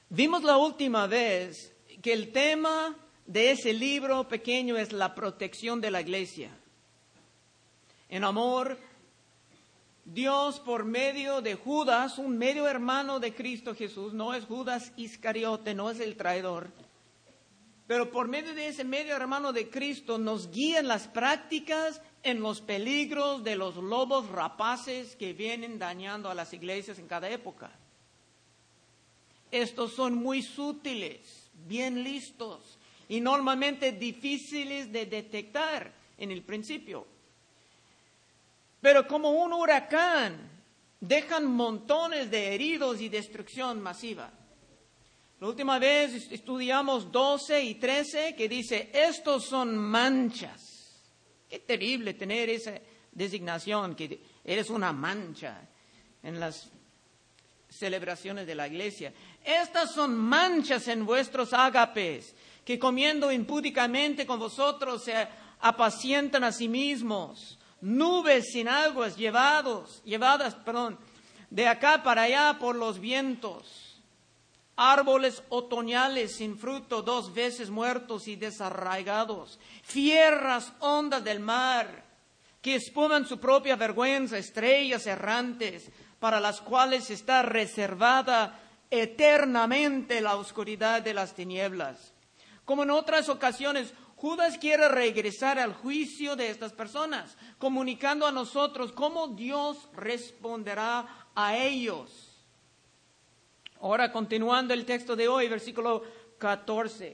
Vimos la última vez que el tema de ese libro pequeño es la protección de la iglesia. En amor, Dios por medio de Judas, un medio hermano de Cristo Jesús, no es Judas Iscariote, no es el traidor, pero por medio de ese medio hermano de Cristo nos guía en las prácticas, en los peligros de los lobos rapaces que vienen dañando a las iglesias en cada época. Estos son muy sutiles, bien listos y normalmente difíciles de detectar en el principio. Pero como un huracán, dejan montones de heridos y destrucción masiva. La última vez estudiamos 12 y 13 que dice, estos son manchas. Qué terrible tener esa designación, que eres una mancha en las celebraciones de la iglesia. Estas son manchas en vuestros ágapes, que comiendo impúdicamente con vosotros se apacientan a sí mismos. Nubes sin aguas llevadas, de acá para allá por los vientos. Árboles otoñales sin fruto, 2 veces muertos y desarraigados. Fieras ondas del mar, que espuman su propia vergüenza, estrellas errantes, para las cuales está reservada eternamente la oscuridad de las tinieblas. Como en otras ocasiones, Judas quiere regresar al juicio de estas personas, comunicando a nosotros cómo Dios responderá a ellos. Ahora, continuando el texto de hoy, versículo 14.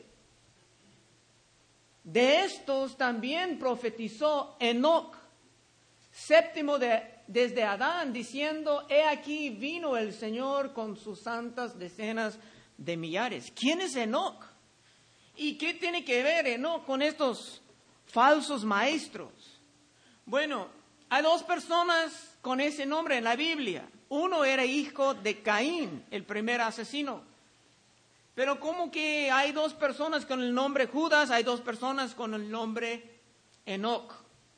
De estos también profetizó Enoc, séptimo desde Adán, diciendo, he aquí vino el Señor con sus santas decenas de millares. ¿Quién es Enoc? ¿Y qué tiene que ver Enoc con estos falsos maestros? Bueno, hay 2 personas con ese nombre en la Biblia. Uno era hijo de Caín, el primer asesino. Pero ¿cómo que hay 2 personas con el nombre Judas? Hay 2 personas con el nombre Enoc.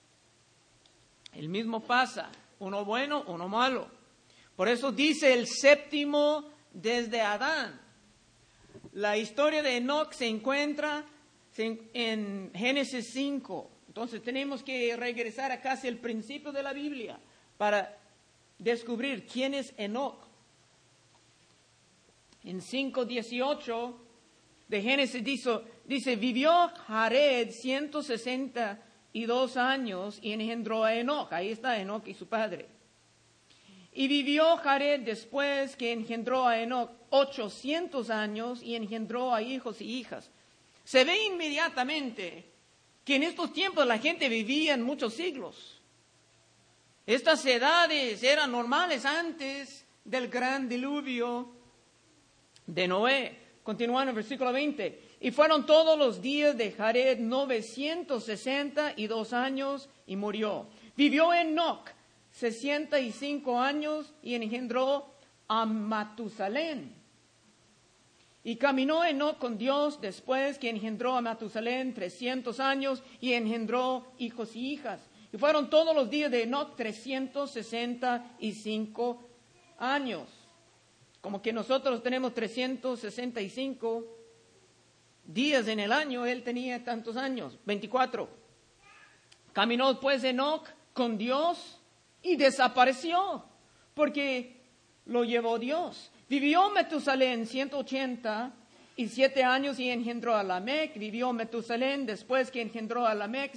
El mismo pasa, uno bueno, uno malo. Por eso dice el séptimo desde Adán. La historia de Enoc se encuentra en Génesis 5. Entonces tenemos que regresar a casi el principio de la Biblia para descubrir quién es Enoc. En 5:18 de Génesis dice, vivió Jared 162 años y engendró a Enoc. Ahí está Enoc y su padre. Y vivió Jared después que engendró a Enoc 800 años y engendró a hijos y hijas. Se ve inmediatamente que en estos tiempos la gente vivía en muchos siglos. Estas edades eran normales antes del gran diluvio de Noé. Continuando en el versículo 20. Y fueron todos los días de Jared 962 años y murió. Vivió Enoc 65 años y engendró a Matusalén. Y caminó Enoc con Dios después que engendró a Matusalén 300 años y engendró hijos y hijas. Y fueron todos los días de Enoc 365 años. Como que nosotros tenemos 365 días en el año, él tenía tantos años, 24. Caminó pues Enoc con Dios y desapareció, porque lo llevó Dios. Vivió Metusalén 187 años y engendró a Lamec. Vivió Metusalén después que engendró a Lamec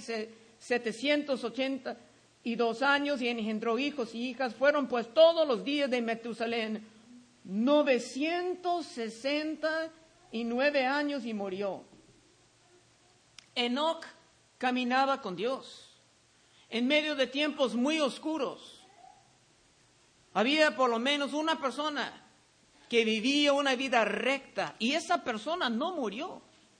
782 años y engendró hijos y hijas. Fueron pues todos los días de Metusalén 969 años y murió. Enoc caminaba con Dios en medio de tiempos muy oscuros. Había por lo menos una persona que vivía una vida recta y esa persona no murió.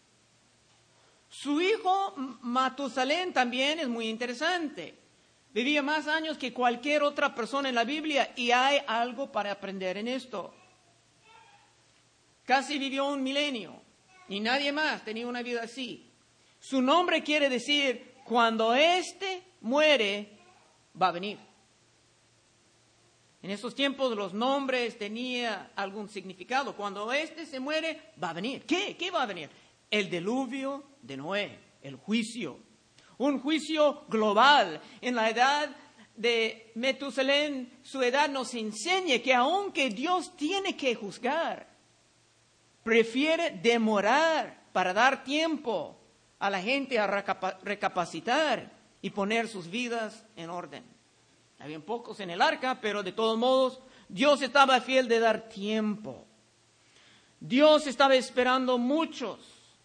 Su hijo Matusalén también es muy interesante. Vivía más años que cualquier otra persona en la Biblia y hay algo para aprender en esto. Casi vivió 1 milenio y nadie más tenía una vida así. Su nombre quiere decir, cuando éste muere, va a venir. En esos tiempos los nombres tenían algún significado. Cuando éste se muere, va a venir. ¿Qué va a venir? El diluvio de Noé, el juicio. Un juicio global. En la edad de Metusalén, su edad nos enseña que aunque Dios tiene que juzgar, prefiere demorar para dar tiempo a la gente a recapacitar y poner sus vidas en orden. Habían pocos en el arca, pero de todos modos, Dios estaba fiel de dar tiempo. Dios estaba esperando muchos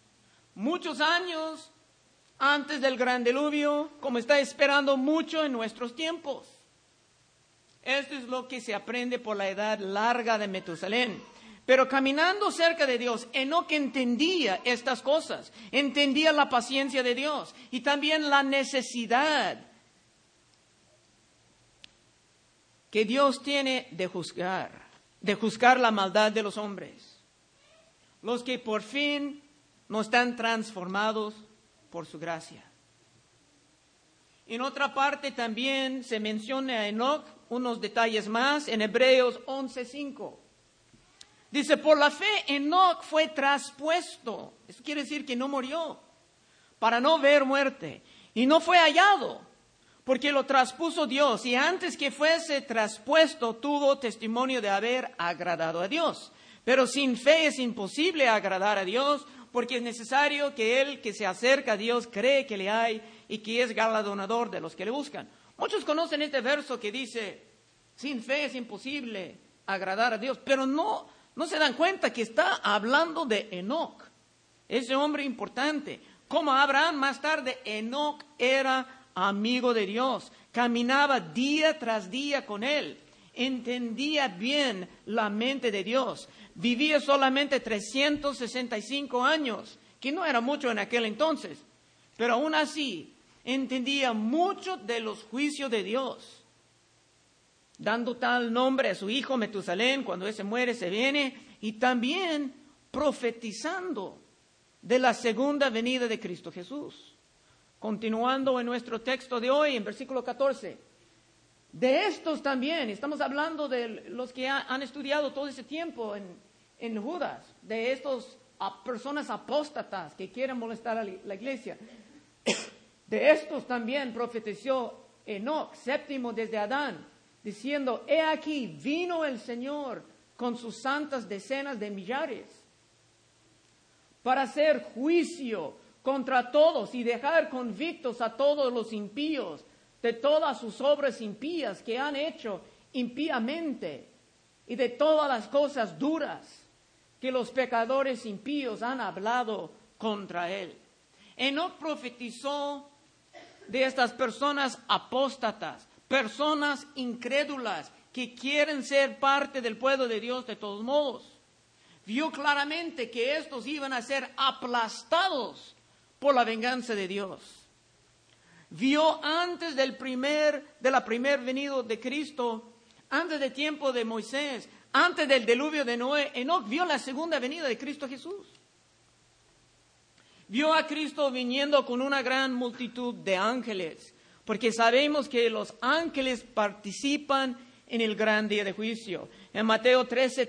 años antes del gran diluvio, como está esperando mucho en nuestros tiempos. Esto es lo que se aprende por la edad larga de Metusalén. Pero caminando cerca de Dios, Enoc entendía estas cosas, entendía la paciencia de Dios y también la necesidad que Dios tiene de juzgar la maldad de los hombres, los que por fin no están transformados por su gracia. En otra parte también se menciona a Enoc unos detalles más en Hebreos 11:5. Dice, por la fe Enoc fue traspuesto, eso quiere decir que no murió, para no ver muerte, y no fue hallado, porque lo traspuso Dios, y antes que fuese traspuesto tuvo testimonio de haber agradado a Dios. Pero sin fe es imposible agradar a Dios, porque es necesario que el que se acerca a Dios cree que le hay y que es galardonador de los que le buscan. Muchos conocen este verso que dice, sin fe es imposible agradar a Dios, pero no se dan cuenta que está hablando de Enoc, ese hombre importante. Como Abraham, más tarde Enoc era amigo de Dios, caminaba día tras día con él, entendía bien la mente de Dios, vivía solamente 365 años, que no era mucho en aquel entonces, pero aún así entendía mucho de los juicios de Dios, dando tal nombre a su hijo Metusalén, cuando ese muere se viene, y también profetizando de la segunda venida de Cristo Jesús. Continuando en nuestro texto de hoy, en versículo 14. De estos también, estamos hablando de los que han estudiado todo ese tiempo en Judas, de estos personas apóstatas que quieren molestar a la iglesia. De estos también profetizó Enoc, séptimo desde Adán, diciendo, he aquí, vino el Señor con sus santas decenas de millares para hacer juicio contra todos y dejar convictos a todos los impíos de todas sus obras impías que han hecho impíamente y de todas las cosas duras que los pecadores impíos han hablado contra él. Enoc profetizó de estas personas apóstatas, personas incrédulas que quieren ser parte del pueblo de Dios de todos modos. Vio claramente que estos iban a ser aplastados por la venganza de Dios. Vio antes de la primer venida de Cristo, antes del tiempo de Moisés, antes del diluvio de Noé, Enoc vio la segunda venida de Cristo Jesús. Vio a Cristo viniendo con una gran multitud de ángeles, porque sabemos que los ángeles participan en el gran día de juicio. En Mateo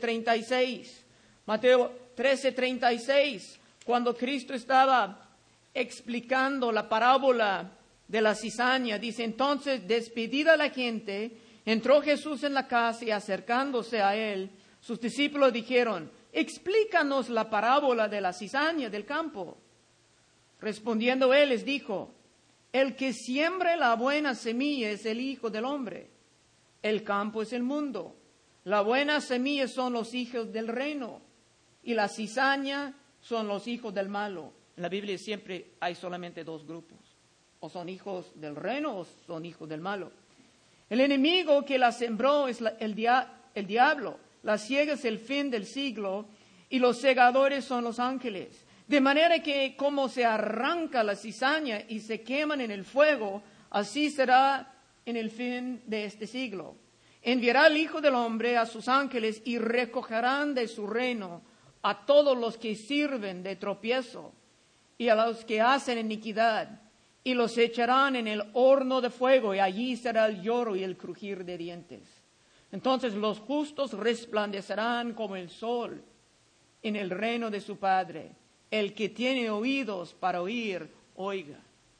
13:36, cuando Cristo estaba explicando la parábola de la cizaña, dice, entonces, despedida la gente, entró Jesús en la casa y acercándose a él, sus discípulos dijeron, explícanos la parábola de la cizaña del campo. Respondiendo él les dijo, el que siembra la buena semilla es el Hijo del Hombre. El campo es el mundo. La buena semilla son los hijos del reino y la cizaña son los hijos del malo. En la Biblia siempre hay solamente dos grupos. O son hijos del reino o son hijos del malo. El enemigo que la sembró es el diablo. La siega es el fin del siglo y los segadores son los ángeles. De manera que como se arranca la cizaña y se queman en el fuego, así será en el fin de este siglo. Enviará el Hijo del Hombre a sus ángeles y recogerán de su reino a todos los que sirven de tropiezo y a los que hacen iniquidad, y los echarán en el horno de fuego, y allí será el lloro y el crujir de dientes. Entonces los justos resplandecerán como el sol en el reino de su Padre. El que tiene oídos para oír, oiga.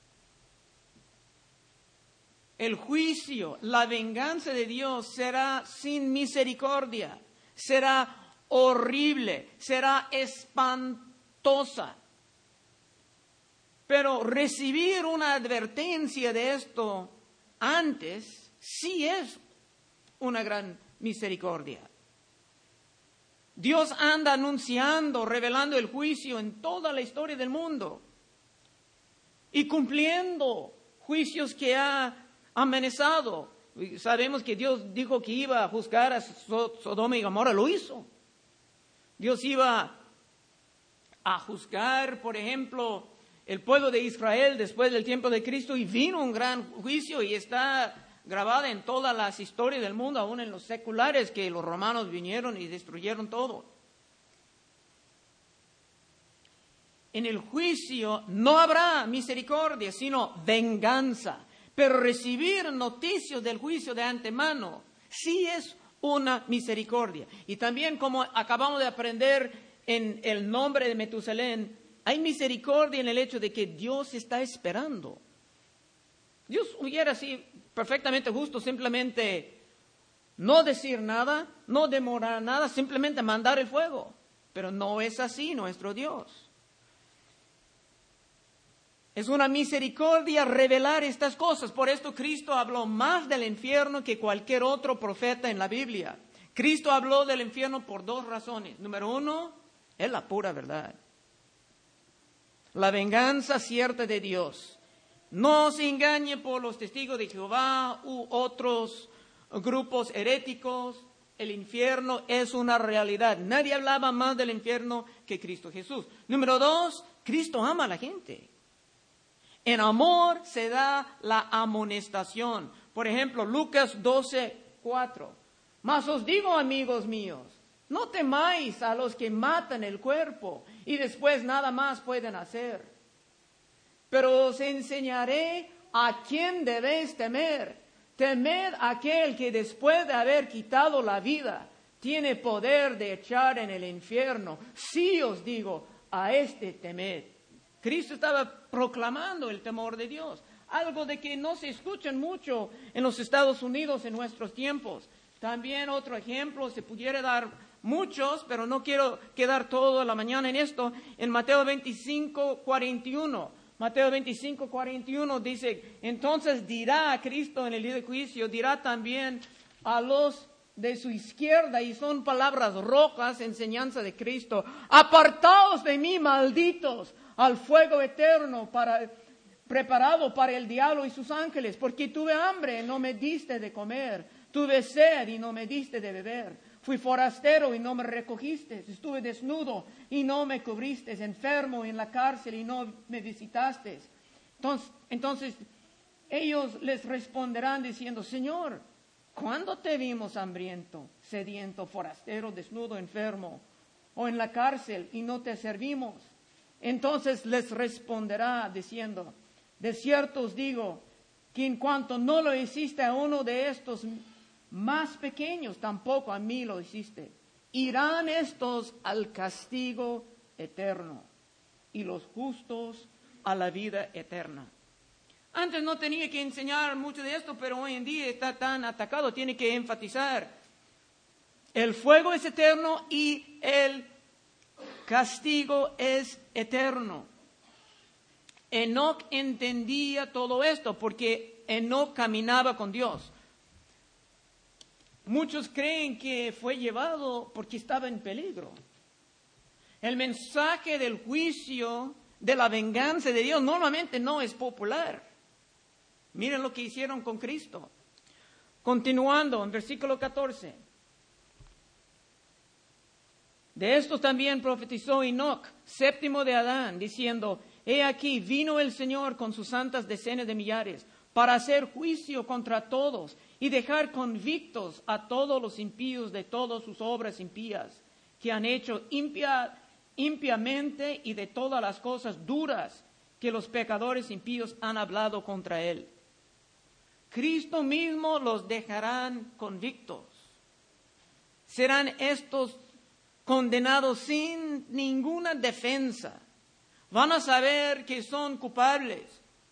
El juicio, la venganza de Dios será sin misericordia, será horrible, será espantosa. Pero recibir una advertencia de esto antes sí es una gran misericordia. Dios anda anunciando, revelando el juicio en toda la historia del mundo y cumpliendo juicios que ha amenazado. Sabemos que Dios dijo que iba a juzgar a Sodoma y Gomorra, lo hizo. Dios iba a juzgar, por ejemplo, el pueblo de Israel después del tiempo de Cristo, y vino un gran juicio y está grabada en todas las historias del mundo, aún en los seculares, que los romanos vinieron y destruyeron todo. En el juicio no habrá misericordia, sino venganza. Pero recibir noticias del juicio de antemano sí es una misericordia. Y también, como acabamos de aprender en el nombre de Metusalén, hay misericordia en el hecho de que Dios está esperando. Dios hubiera sido perfectamente justo simplemente no decir nada, no demorar nada, simplemente mandar el fuego. Pero no es así nuestro Dios. Es una misericordia revelar estas cosas. Por esto Cristo habló más del infierno que cualquier otro profeta en la Biblia. Cristo habló del infierno por dos razones. Número uno, es la pura verdad. La venganza cierta de Dios. No se engañe por los testigos de Jehová u otros grupos heréticos. El infierno es una realidad. Nadie hablaba más del infierno que Cristo Jesús. Número dos, Cristo ama a la gente. En amor se da la amonestación. Por ejemplo, Lucas 12:4. Mas os digo, amigos míos, no temáis a los que matan el cuerpo y después nada más pueden hacer. Pero os enseñaré a quién debéis temer. Temed a aquel que después de haber quitado la vida tiene poder de echar en el infierno. Sí os digo, a este temed. Cristo estaba proclamando el temor de Dios, algo de que no se escucha mucho en los Estados Unidos en nuestros tiempos. También otro ejemplo, se pudiera dar muchos, pero no quiero quedar toda la mañana en esto. En Mateo 25:41, Mateo 25:41 dice, entonces dirá a Cristo en el día de juicio, dirá también a los de su izquierda, y son palabras rojas, enseñanza de Cristo, apartaos de mí, malditos, al fuego eterno preparado para el diablo y sus ángeles, porque tuve hambre y no me diste de comer, tuve sed y no me diste de beber, fui forastero y no me recogiste, estuve desnudo y no me cubriste, enfermo en la cárcel y no me visitaste. Entonces ellos les responderán diciendo, Señor, ¿cuándo te vimos hambriento, sediento, forastero, desnudo, enfermo o en la cárcel y no te servimos? Entonces les responderá diciendo, de cierto os digo, que en cuanto no lo hiciste a uno de estos más pequeños, tampoco a mí lo hiciste. Irán estos al castigo eterno y los justos a la vida eterna. Antes no tenía que enseñar mucho de esto, pero hoy en día está tan atacado, tiene que enfatizar. El fuego es eterno y el castigo es eterno. Enoc entendía todo esto porque Enoc caminaba con Dios. Muchos creen que fue llevado porque estaba en peligro. El mensaje del juicio, de la venganza de Dios, normalmente no es popular. Miren lo que hicieron con Cristo. Continuando en versículo 14. De estos también profetizó Enoc, séptimo de Adán, diciendo, he aquí, vino el Señor con sus santas decenas de millares, para hacer juicio contra todos y dejar convictos a todos los impíos de todas sus obras impías, que han hecho impiamente y de todas las cosas duras que los pecadores impíos han hablado contra él. Cristo mismo los dejarán convictos. serán estos condenados sin ninguna defensa. Van a saber que son culpables,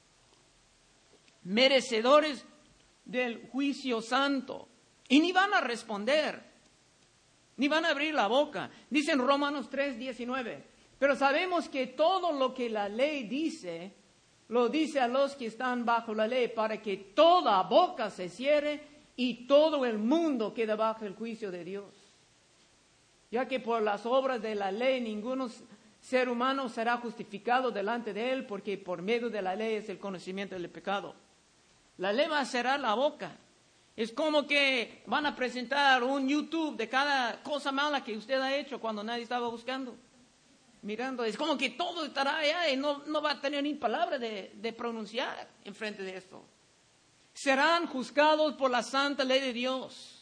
merecedores del juicio santo, y ni van a responder, ni van a abrir la boca. Dice en Romanos 3:19, pero sabemos que todo lo que la ley dice, lo dice a los que están bajo la ley, para que toda boca se cierre y todo el mundo quede bajo el juicio de Dios. Ya que por las obras de la ley ningún ser humano será justificado delante de él, porque por medio de la ley es el conocimiento del pecado. La ley va a cerrar la boca. Es como que van a presentar un YouTube de cada cosa mala que usted ha hecho cuando nadie estaba buscando, mirando. Es como que todo estará allá y no va a tener ni palabra de pronunciar en frente de esto. Serán juzgados por la santa ley de Dios.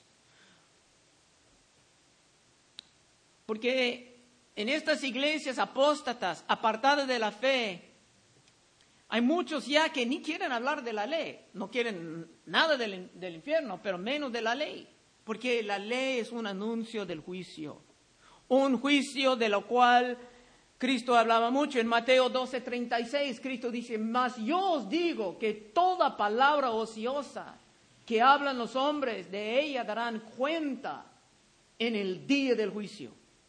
Porque en estas iglesias apóstatas, apartadas de la fe, hay muchos ya que ni quieren hablar de la ley, no quieren nada del infierno, pero menos de la ley, porque la ley es un anuncio del juicio, un juicio de lo cual Cristo hablaba mucho. En Mateo 12:36, Cristo dice, mas yo os digo que toda palabra ociosa que hablan los hombres, de ella darán cuenta en el día del juicio.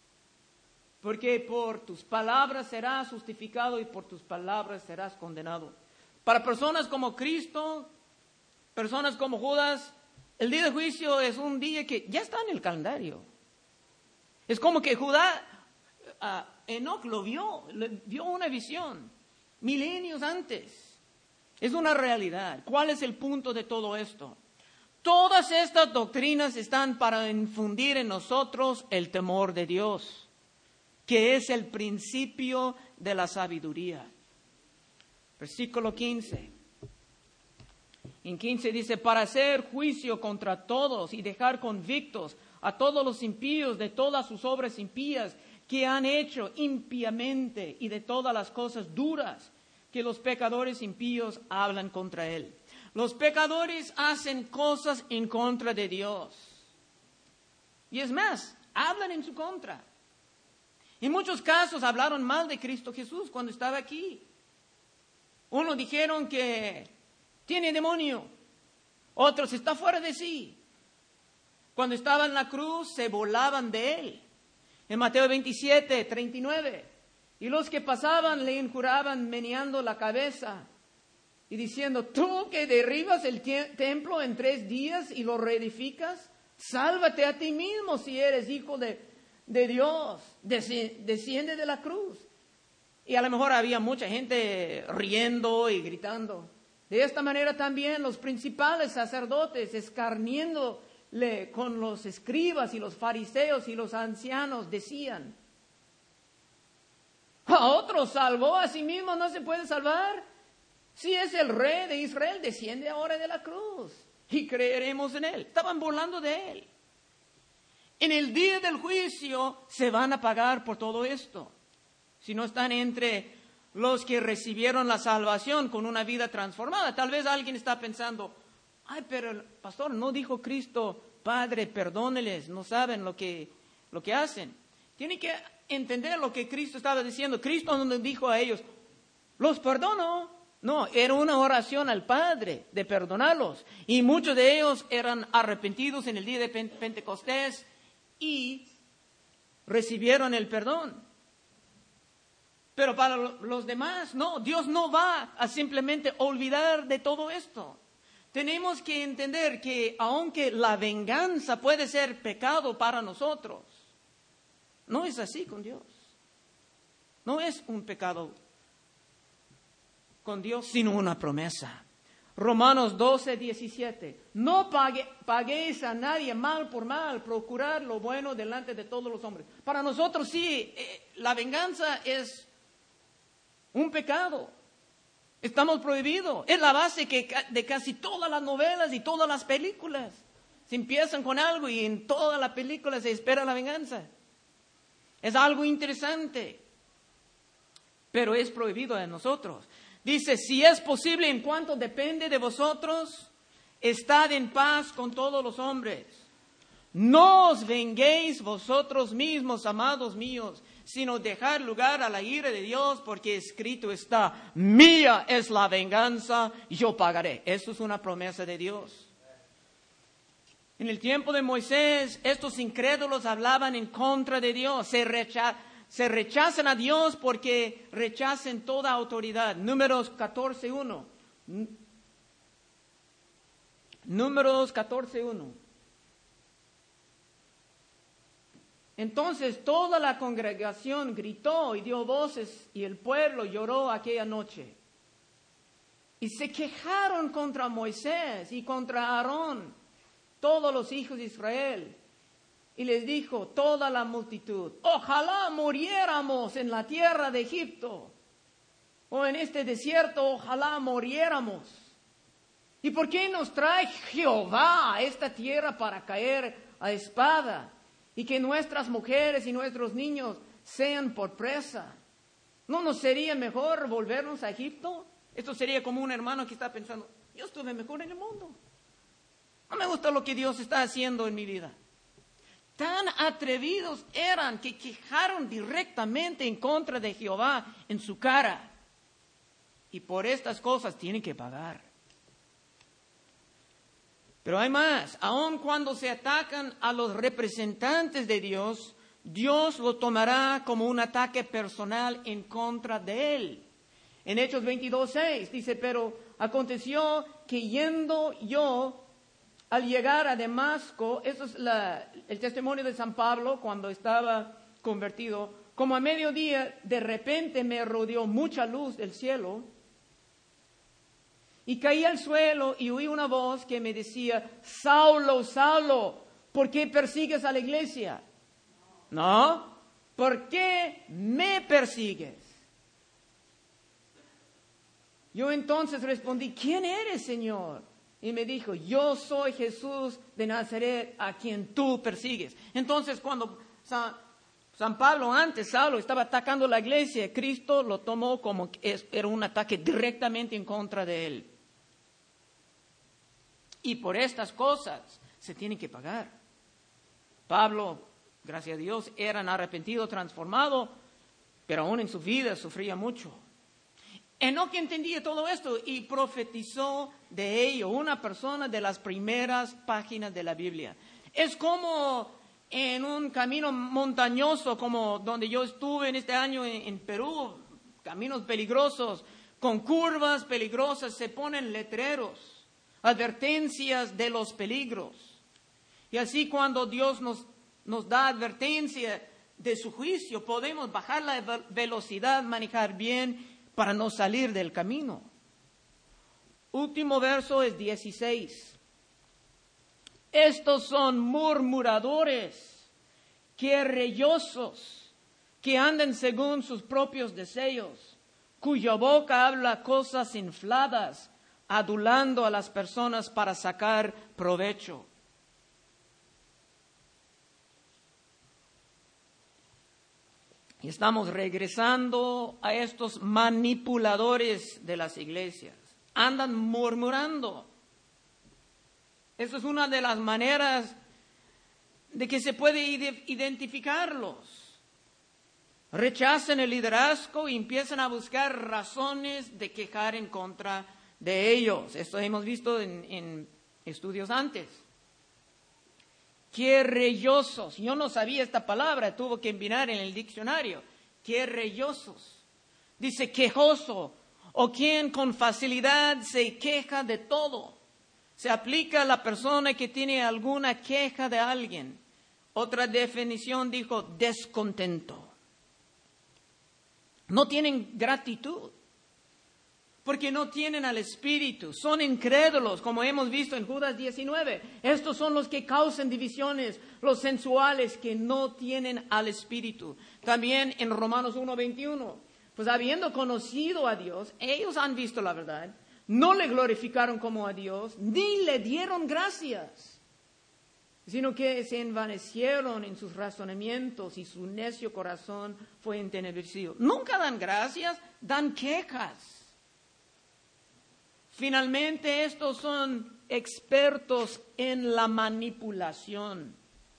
Porque por tus palabras serás justificado y por tus palabras serás condenado. Para personas como Cristo, personas como Judas, el día de juicio es un día que ya está en el calendario. Es como que Enoc lo vio una visión milenios antes. Es una realidad. ¿Cuál es el punto de todo esto? Todas estas doctrinas están para infundir en nosotros el temor de Dios, que es el principio de la sabiduría. Versículo 15. En 15 dice, para hacer juicio contra todos y dejar convictos a todos los impíos de todas sus obras impías que han hecho impíamente y de todas las cosas duras que los pecadores impíos hablan contra él. Los pecadores hacen cosas en contra de Dios. Y es más, hablan en su contra. En muchos casos hablaron mal de Cristo Jesús cuando estaba aquí. Unos dijeron que tiene demonio, otros está fuera de sí. Cuando estaba en la cruz se burlaban de él. En Mateo 27:39, y los que pasaban le injuraban meneando la cabeza y diciendo, tú que derribas el templo en 3 días y lo reedificas, sálvate a ti mismo si eres hijo de Dios, desciende de la cruz. Y a lo mejor había mucha gente riendo y gritando. De esta manera también los principales sacerdotes, escarniéndole con los escribas y los fariseos y los ancianos, decían, a otro salvó, a sí mismo no se puede salvar. Si es el rey de Israel, desciende ahora de la cruz y creeremos en él. Estaban burlando de él. En el día del juicio se van a pagar por todo esto. Si no están entre los que recibieron la salvación con una vida transformada. Tal vez alguien está pensando, ay, pero el pastor, ¿no dijo Cristo, Padre, perdóneles, no saben lo que hacen? Tienen que entender lo que Cristo estaba diciendo. Cristo no dijo a ellos, los perdono. No, era una oración al Padre de perdonarlos. Y muchos de ellos eran arrepentidos en el día de Pentecostés y recibieron el perdón. Pero para los demás, no, Dios no va a simplemente olvidar de todo esto. Tenemos que entender que aunque la venganza puede ser pecado para nosotros, no es así con Dios. No es un pecado con Dios, sino una promesa. Romanos 12:17. No paguéis a nadie mal por mal, procurad lo bueno delante de todos los hombres. Para nosotros sí, la venganza es un pecado. Estamos prohibidos. Es la base de casi todas las novelas y todas las películas. Se empiezan con algo y en toda la película se espera la venganza. Es algo interesante, pero es prohibido de nosotros. Dice, si es posible, en cuanto depende de vosotros, estad en paz con todos los hombres. No os venguéis vosotros mismos, amados míos, sino dejar lugar a la ira de Dios, porque escrito está, mía es la venganza, yo pagaré. Eso es una promesa de Dios. En el tiempo de Moisés, estos incrédulos hablaban en contra de Dios, se rechazan a Dios porque rechazan toda autoridad. Números 14:1. Números 14:1. Entonces toda la congregación gritó y dio voces, y el pueblo lloró aquella noche. Y se quejaron contra Moisés y contra Aarón, todos los hijos de Israel. Y les dijo toda la multitud, ojalá muriéramos en la tierra de Egipto, o en este desierto, ojalá muriéramos. ¿Y por qué nos trae Jehová a esta tierra para caer a espada? Y que nuestras mujeres y nuestros niños sean por presa. ¿No nos sería mejor volvernos a Egipto? Esto sería como un hermano que está pensando, yo estuve mejor en el mundo. No me gusta lo que Dios está haciendo en mi vida. Tan atrevidos eran que quejaron directamente en contra de Jehová en su cara. Y por estas cosas tienen que pagar. Pero hay más, aun cuando se atacan a los representantes de Dios, Dios lo tomará como un ataque personal en contra de él. En Hechos 22:6 dice, pero aconteció que yendo yo al llegar a Damasco, eso es el testimonio de San Pablo cuando estaba convertido, como a mediodía de repente me rodeó mucha luz del cielo, y caí al suelo y oí una voz que me decía, Saulo, Saulo, ¿por qué persigues a la iglesia? No, ¿por qué me persigues? Yo entonces respondí, ¿quién eres, Señor? Y me dijo, yo soy Jesús de Nazaret, a quien tú persigues. Entonces cuando San Pablo antes, Saulo, estaba atacando la iglesia, Cristo lo tomó como que era un ataque directamente en contra de él. Y por estas cosas se tienen que pagar. Pablo, gracias a Dios, era arrepentido, transformado, pero aún en su vida sufría mucho. Enoc entendía todo esto y profetizó de ello, una persona de las primeras páginas de la Biblia. Es como en un camino montañoso, como donde yo estuve en este año en Perú, caminos peligrosos, con curvas peligrosas, se ponen letreros, advertencias de los peligros. Y así cuando Dios nos da advertencia de su juicio, podemos bajar la velocidad, manejar bien para no salir del camino. Último verso es 16. Estos son murmuradores, querellosos, que andan según sus propios deseos, cuya boca habla cosas infladas, adulando a las personas para sacar provecho. Y estamos regresando a estos manipuladores de las iglesias. Andan murmurando. Eso es una de las maneras de que se puede identificarlos. Rechazan el liderazgo y empiezan a buscar razones de quejar en contra de ellos. Esto hemos visto en estudios antes. Querellosos. Yo no sabía esta palabra, tuve que mirar en el diccionario. Querellosos. Dice quejoso, o quien con facilidad se queja de todo. Se aplica a la persona que tiene alguna queja de alguien. Otra definición dijo descontento. No tienen gratitud, porque no tienen al Espíritu, son incrédulos, como hemos visto en Judas 19. Estos son los que causan divisiones, los sensuales que no tienen al Espíritu. También en Romanos 1:21, pues habiendo conocido a Dios, ellos han visto la verdad, no le glorificaron como a Dios, ni le dieron gracias, sino que se envanecieron en sus razonamientos y su necio corazón fue entenebrecido. Nunca dan gracias, dan quejas. Finalmente, estos son expertos en la manipulación.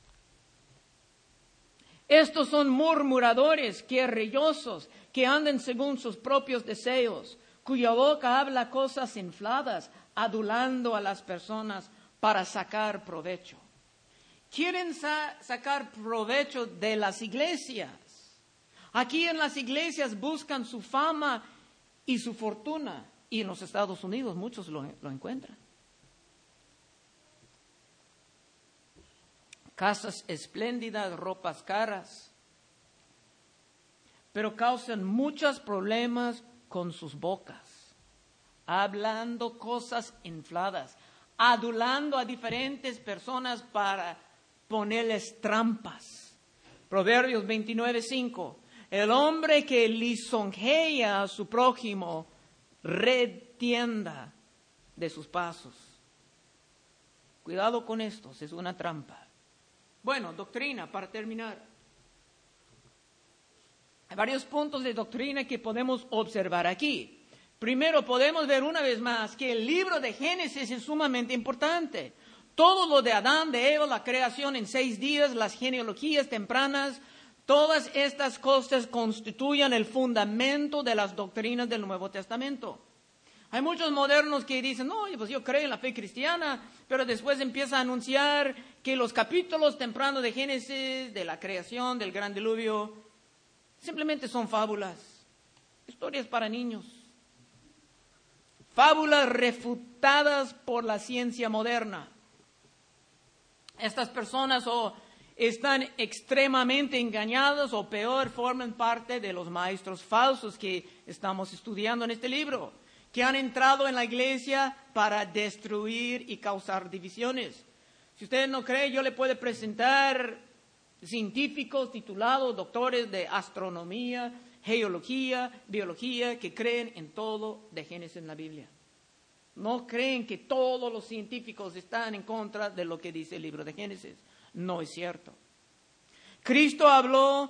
Estos son murmuradores, querellosos, que andan según sus propios deseos, cuya boca habla cosas infladas, adulando a las personas para sacar provecho. Quieren sacar provecho de las iglesias. Aquí en las iglesias buscan su fama y su fortuna. Y en los Estados Unidos muchos lo encuentran. Casas espléndidas, ropas caras, pero causan muchos problemas con sus bocas, hablando cosas infladas, adulando a diferentes personas para ponerles trampas. Proverbios 29:5. El hombre que lisonjea a su prójimo retienda de sus pasos. Cuidado con esto, es una trampa. Bueno, doctrina, para terminar. Hay varios puntos de doctrina que podemos observar aquí. Primero, podemos ver una vez más que el libro de Génesis es sumamente importante. Todo lo de Adán, de Eva, la creación en 6 días, las genealogías tempranas, todas estas cosas constituyen el fundamento de las doctrinas del Nuevo Testamento. Hay muchos modernos que dicen, no, pues yo creo en la fe cristiana, pero después empieza a anunciar que los capítulos tempranos de Génesis, de la creación, del gran diluvio, simplemente son fábulas, historias para niños. Fábulas refutadas por la ciencia moderna. Estas personas o están extremadamente engañadas o peor, forman parte de los maestros falsos que estamos estudiando en este libro, que han entrado en la iglesia para destruir y causar divisiones. Si usted no cree, yo le puedo presentar científicos titulados doctores de astronomía, geología, biología, que creen en todo de Génesis en la Biblia. No creen que todos los científicos están en contra de lo que dice el libro de Génesis. No es cierto. Cristo habló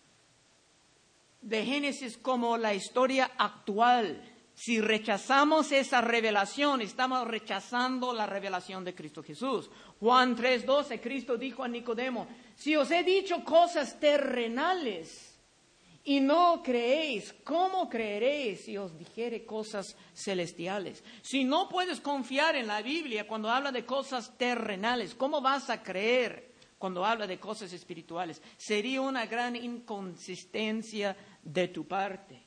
de Génesis como la historia actual. Si rechazamos esa revelación, estamos rechazando la revelación de Cristo Jesús. Juan 3:12, Cristo dijo a Nicodemo, si os he dicho cosas terrenales y no creéis, ¿cómo creeréis si os dijere cosas celestiales? Si no puedes confiar en la Biblia cuando habla de cosas terrenales, ¿cómo vas a creer cuando habla de cosas espirituales? Sería una gran inconsistencia de tu parte.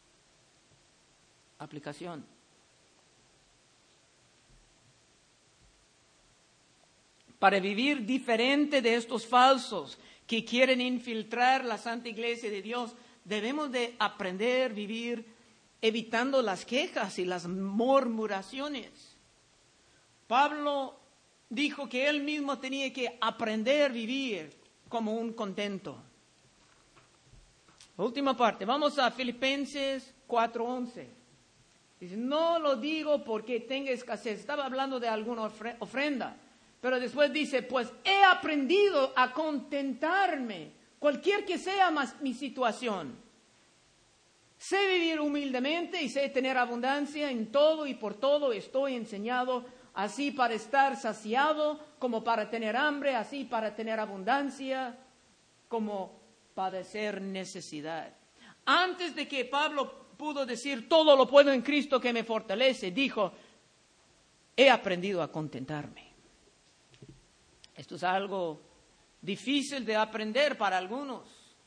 Aplicación. Para vivir diferente de estos falsos que quieren infiltrar la Santa Iglesia de Dios, debemos de aprender a vivir evitando las quejas y las murmuraciones. Pablo dijo que él mismo tenía que aprender a vivir como un contento. Última parte, vamos a Filipenses 4:11. Dice, no lo digo porque tenga escasez. Estaba hablando de alguna ofrenda. Pero después dice, pues he aprendido a contentarme, cualquier que sea mi situación. Sé vivir humildemente y sé tener abundancia en todo y por todo estoy enseñado, así para estar saciado, como para tener hambre, así para tener abundancia, como padecer necesidad. Antes de que Pablo pudo decir, todo lo puedo en Cristo que me fortalece, dijo, he aprendido a contentarme. Esto es algo difícil de aprender para algunos.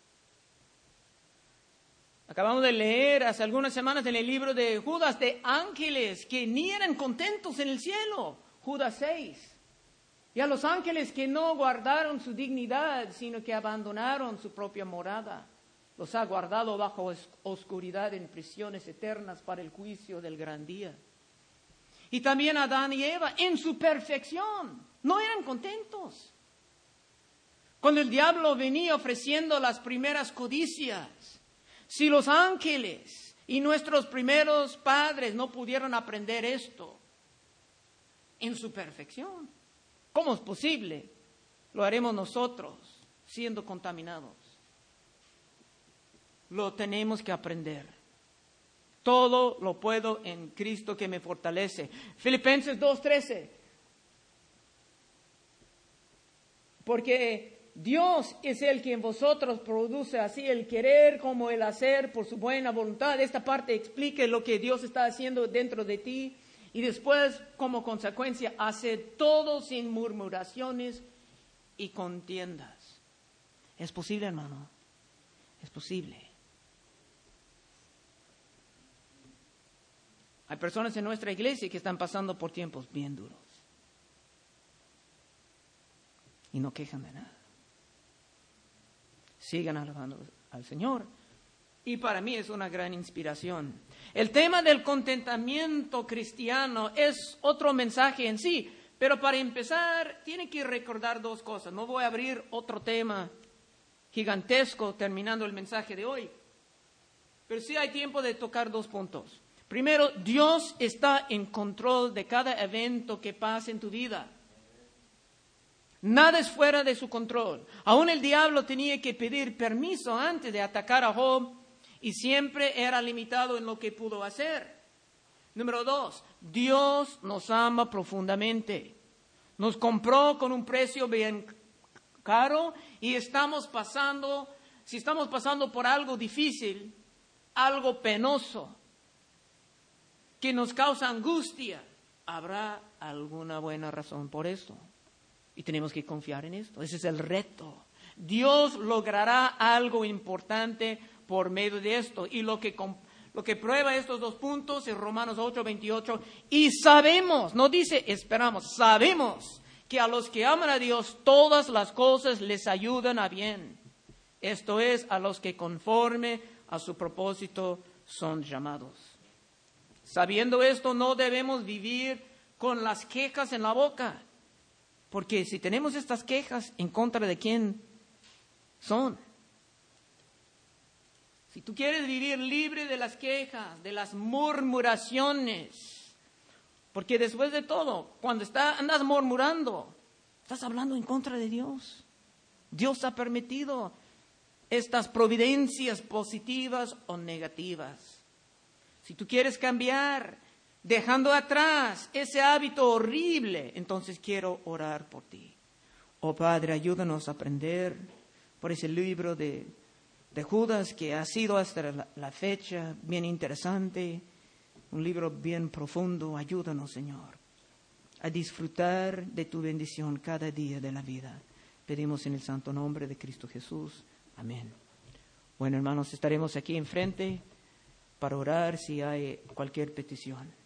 Acabamos de leer hace algunas semanas en el libro de Judas de ángeles que ni eran contentos en el cielo, Judas 6. Y a los ángeles que no guardaron su dignidad, sino que abandonaron su propia morada. Los ha guardado bajo oscuridad en prisiones eternas para el juicio del gran día. Y también Adán y Eva en su perfección no eran contentos. Cuando el diablo venía ofreciendo las primeras codicias, si los ángeles y nuestros primeros padres no pudieron aprender esto en su perfección, ¿cómo es posible? Lo haremos nosotros siendo contaminados. Lo tenemos que aprender. Todo lo puedo en Cristo que me fortalece. Filipenses 2:13. Porque Dios es el que en vosotros produce así el querer como el hacer por su buena voluntad. Esta parte explica lo que Dios está haciendo dentro de ti. Y después, como consecuencia, hace todo sin murmuraciones y contiendas. ¿Es posible, hermano? Es posible. Hay personas en nuestra iglesia que están pasando por tiempos bien duros. Y no quejan de nada. Sigan alabando al Señor. Y para mí es una gran inspiración. El tema del contentamiento cristiano es otro mensaje en sí. Pero para empezar, tiene que recordar dos cosas. No voy a abrir otro tema gigantesco terminando el mensaje de hoy. Pero sí hay tiempo de tocar dos puntos. Primero, Dios está en control de cada evento que pasa en tu vida. Nada es fuera de su control. Aún el diablo tenía que pedir permiso antes de atacar a Job y siempre era limitado en lo que pudo hacer. Número 2, Dios nos ama profundamente. Nos compró con un precio bien caro y si estamos pasando por algo difícil, algo penoso, que nos causa angustia, habrá alguna buena razón por esto. Y tenemos que confiar en esto. Ese es el reto. Dios logrará algo importante por medio de esto. Y lo que prueba estos dos puntos es Romanos 8:28. Y sabemos, no dice esperamos, sabemos que a los que aman a Dios todas las cosas les ayudan a bien. Esto es, a los que conforme a su propósito son llamados. Sabiendo esto, no debemos vivir con las quejas en la boca. Porque si tenemos estas quejas, ¿en contra de quién son? Si tú quieres vivir libre de las quejas, de las murmuraciones, porque después de todo, cuando andas murmurando, estás hablando en contra de Dios. Dios ha permitido estas providencias positivas o negativas. Si tú quieres cambiar, dejando atrás ese hábito horrible, entonces quiero orar por ti. Oh Padre, ayúdanos a aprender por ese libro de Judas que ha sido hasta la fecha bien interesante, un libro bien profundo. Ayúdanos, Señor, a disfrutar de tu bendición cada día de la vida. Pedimos en el santo nombre de Cristo Jesús. Amén. Bueno, hermanos, estaremos aquí enfrente para orar si hay cualquier petición.